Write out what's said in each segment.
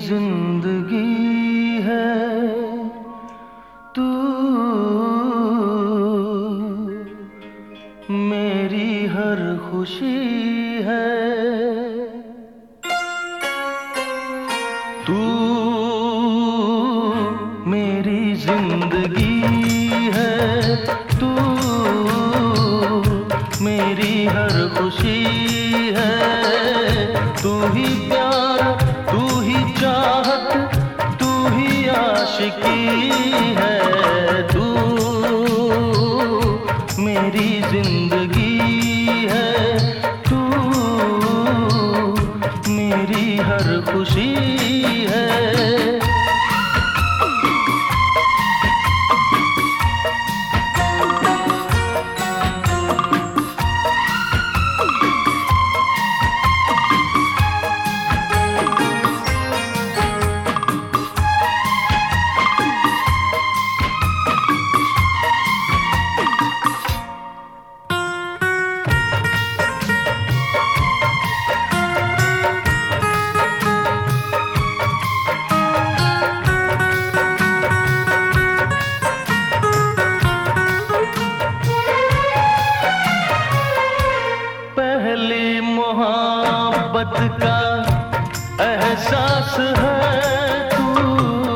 जिंदगी है तू, मेरी हर खुशी है तू, मेरी जिंदगी है तू, मेरी हर खुशी है। तू ही प्यार, तू ही चाहत, तू ही आशिकी है। तू मेरी जिंदगी है तू, मेरी हर खुशी है। पहली मोहब्बत का एहसास है तू,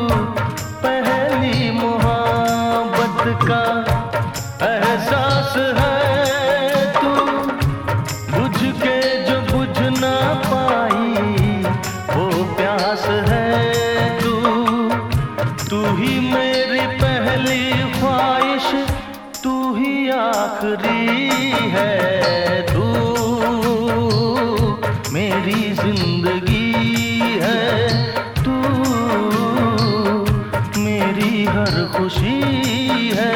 पहली मोहब्बत का एहसास है तू। बुझ के जो बुझ ना पाई वो प्यास है तू। तू ही मेरी पहली ख्वाहिश, तू ही आखिरी है। तू मेरी जिंदगी है तू, मेरी हर खुशी है।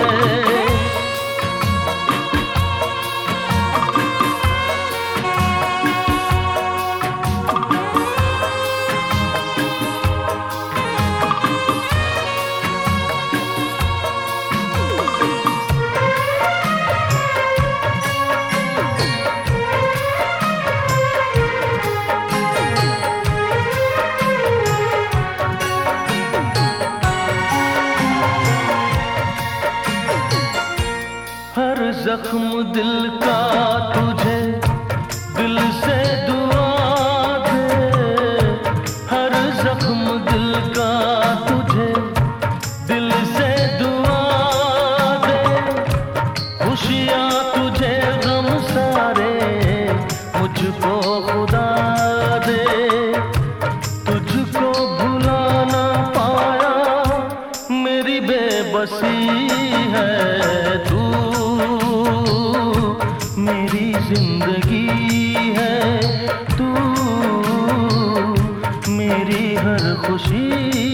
हर जख्म दिल का तुझे दिल से दुआ दे। हर जख्म दिल का तुझे दिल से दुआ दे। खुशियाँ तुझे गम सारे मुझको खुदा दे। तुझको भुला ना पाया मेरी बेबसी है। तू मेरी जिंदगी है तू, मेरी हर खुशी